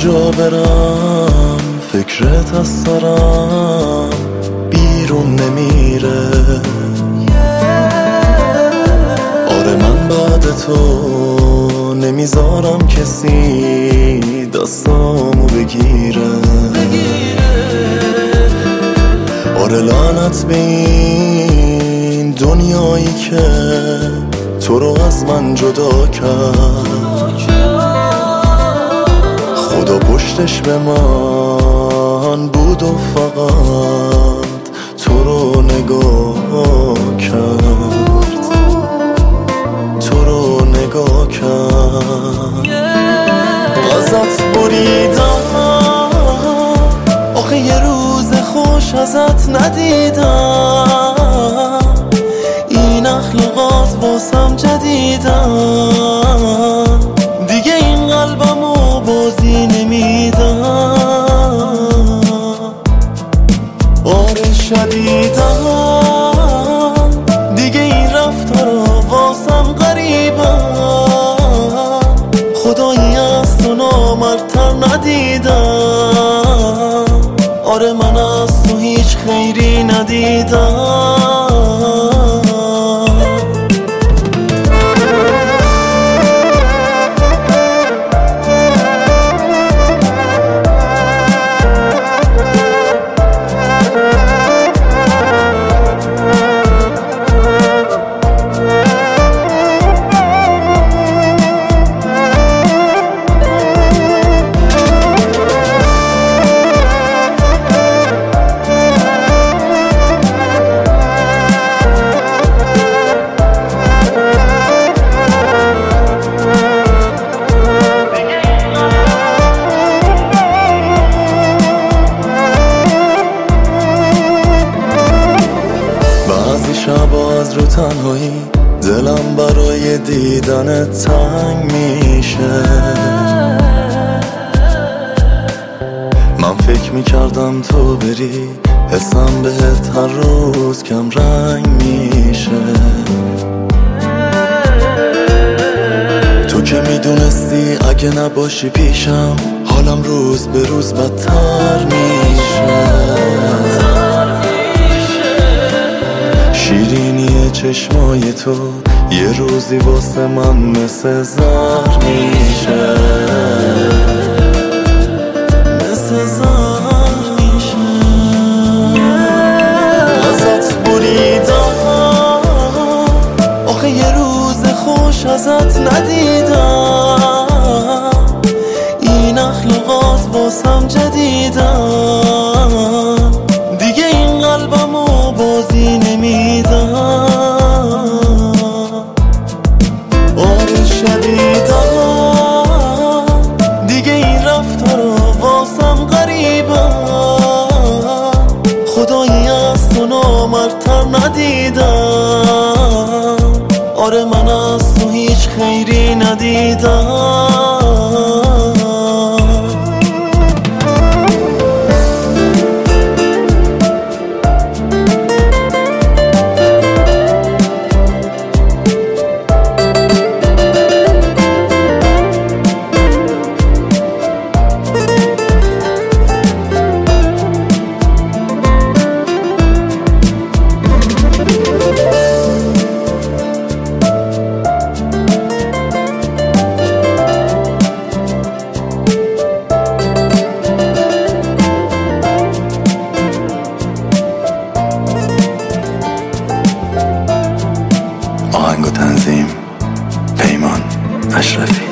جا برم فکرت از سرم بیرون نمیره. آره من بعد تو نمیذارم کسی دستامو بگیره. آره لعنت به این دنیایی که تو رو از من جدا کرد. خدا پشتش به من بود و فقط تو رو نگاه کرد، تو رو نگاه کرد. ازت بریدم آخه یه روز خوش ازت ندیدم. این اخلاقات واسم جدیدم، دیگه این قلبمو بازی نمیدم. آره شدیدم دیگه این رفتارا واسم غریبم. خدایی از تو نامردتر ندیدم. آره من از تو هیچ خیری ندیدم. شبا از رو تنهایی دلم برای دیدنت تنگ میشه. من فکر میکردم تو بری حسم بهت هر روز کم رنگ میشه. تو که میدونستی اگه نباشی پیشم حالم روز به روز بدتر میشه. شیرینی چشمای تو یه روزی واسه من مثل زهر میشه، مثل زهر میشه. ازت بریدم آخه یه روز خوش ازت ندیدم. این اخلاقات واسم جدیدم، دیگه این قلبمو بازی نمیدم. آره شدیدم دیگه این رفتارا واسم غریبم. خدایی از تو نامردتر ندیدم. آره من از تو هیچ خیری ندیدم. آهنگ و تنظیم پیمان اشرفی.